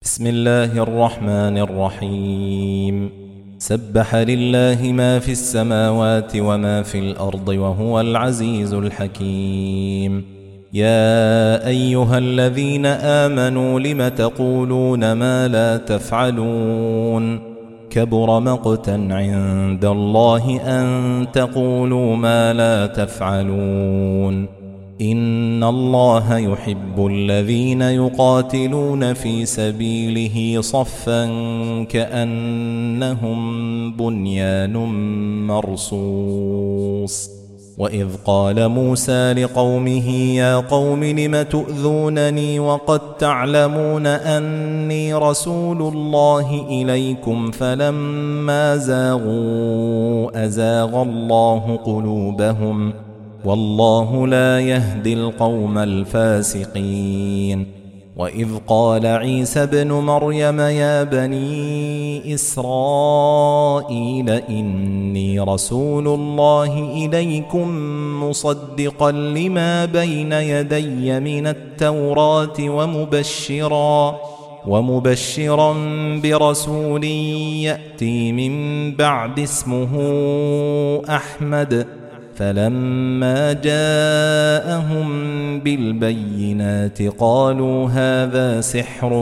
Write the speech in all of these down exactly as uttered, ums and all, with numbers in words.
بسم الله الرحمن الرحيم. سبح لله ما في السماوات وما في الأرض وهو العزيز الحكيم. يا أيها الذين آمنوا لم تقولون ما لا تفعلون كبر مقتا عند الله أن تقولوا ما لا تفعلون. إن الله يحب الذين يقاتلون في سبيله صفا كأنهم بنيان مرصوص. وإذ قال موسى لقومه يا قوم لم تؤذونني وقد تعلمون أني رسول الله إليكم فلما زاغوا أزاغ الله قلوبهم والله لا يهدي القوم الفاسقين. وإذ قال عيسى ابن مريم يا بني إسرائيل إني رسول الله إليكم مصدقا لما بين يدي من التوراة ومبشرا ومبشرا برسول يأتي من بعد اسمه أحمد. فلما جاءهم بالبينات قالوا هذا سحر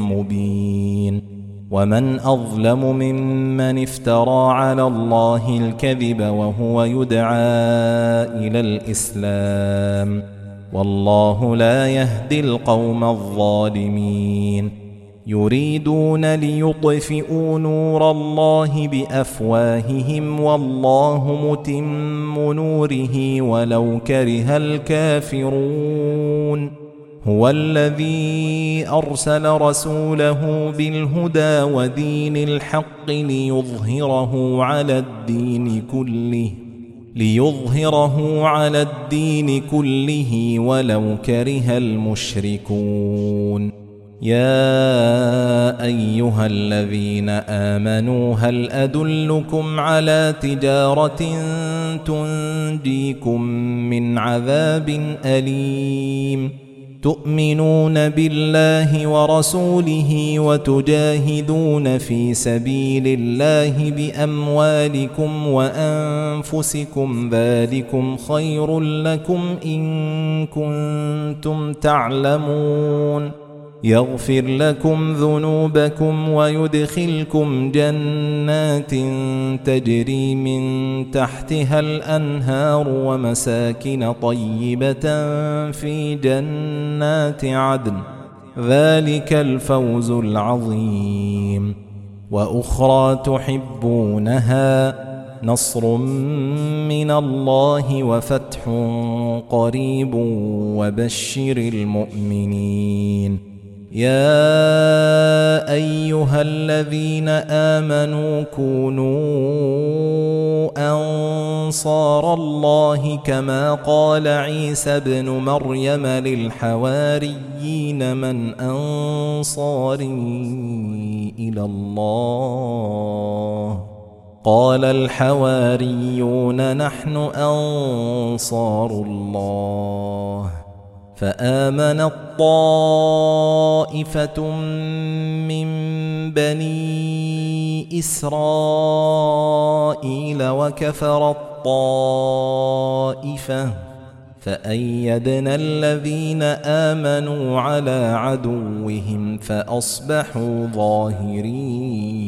مبين. ومن أظلم ممن افترى على الله الكذب وهو يدعى إلى الإسلام والله لا يهدي القوم الظالمين. يريدون ليطفئوا نور الله بأفواههم والله متم نوره ولو كره الكافرون. هو الذي أرسل رسوله بالهدى ودين الحق ليظهره على الدين كله ليظهره على الدين كله ولو كره المشركون. يا أيها الذين آمنوا هل أدلكم على تجارة تنجيكم من عذاب أليم تؤمنون بالله ورسوله وتجاهدون في سبيل الله بأموالكم وأنفسكم ذلكم خير لكم إن كنتم تعلمون. يغفر لكم ذنوبكم ويدخلكم جنات تجري من تحتها الأنهار ومساكن طيبة في جنات عدن ذلك الفوز العظيم. وأخرى تحبونها نصر من الله وفتح قريب وبشر المؤمنين. يا أيها الذين آمنوا كونوا أنصار الله كما قال عيسى ابن مريم للحواريين من أنصاري إلى الله قال الحواريون نحن أنصار الله. فآمنت طائفة من بني إسرائيل وكفرت طائفة فأيدنا الذين آمنوا على عدوهم فأصبحوا ظاهرين.